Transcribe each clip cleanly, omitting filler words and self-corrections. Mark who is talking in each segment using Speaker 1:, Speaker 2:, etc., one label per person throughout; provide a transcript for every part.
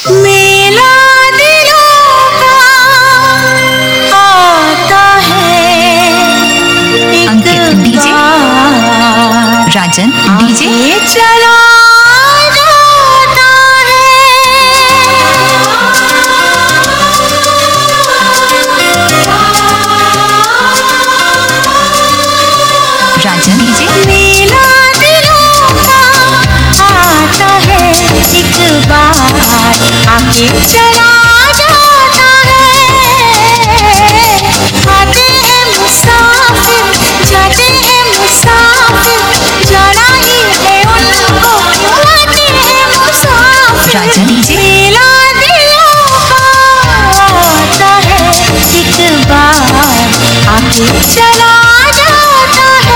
Speaker 1: मेला दिलों का आता है
Speaker 2: अंकित डीजे, राजन डीजे,
Speaker 1: चला जाता
Speaker 2: राजन डीजे,
Speaker 1: मेला दिलों का आता है एक बार आके चला जाता है। आते हैं मुसाफिर जाते हैं मुसाफिर, जाना ही है उनको क्यों आते हैं मुसाफिर।
Speaker 2: राजन डीजे,
Speaker 1: मेला दिलों का आता है एक बार आके चला जाता है।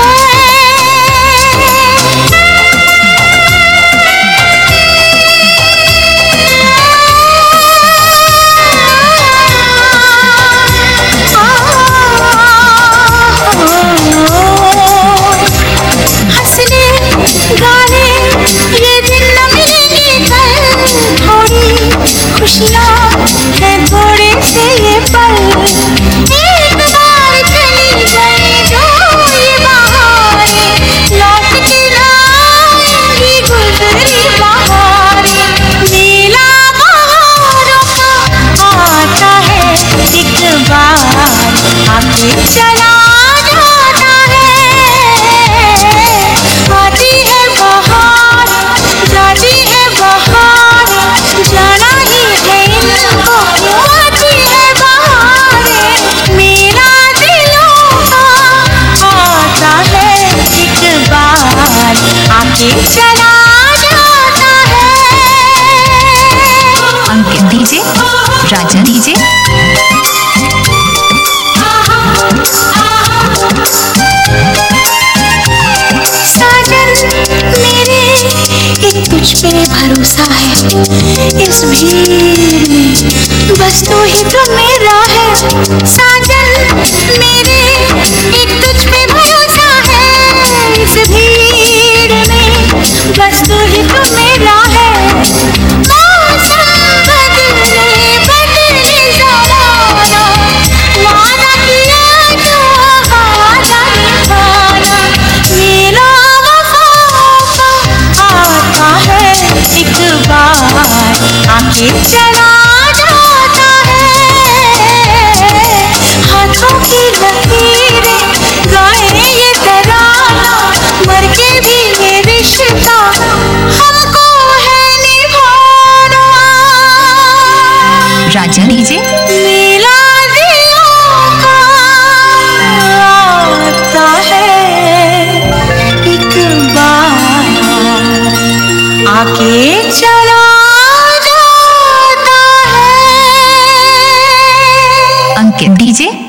Speaker 1: हंसने गाने ये दिन न मिलेंगे कल, थोड़ी खुशियाँ है थोड़े से ये पल। एक बार चली गई जो ये बहारें, लौट के ना आएंगी गुजरी बहारें। मेला बहारों का आता है एक बार आके चला जाता है। आती है बहार जाती है बहार, जाना ही है इनको क्यों आती है बहारें। मेला दिलों का आता है एक बार आके चला जाता है।
Speaker 2: अंकित डीजे, राजन डीजे,
Speaker 1: साजन मेरे एक तुझ पे भरोसा है, इस भीड़ में बस तू ही तो मेरा है। साजन मेरे एक तुझ पे भरोसा है, इस भीड़ में बस तू ही तो मेरा है। मौसम बदले बदले ज़माना, वादा किया जो वादा निभाना। मेला वफाओं का आता है एक बार आके चला जाता है। हाथों की लकीरें गाए ये तराना, मर के भी ये रिश्ता हमको है निभाना।
Speaker 2: राजन डीजे,
Speaker 1: मेला दिलों का आता है एक बार आके चला जाता है।
Speaker 2: अंकित डीजे,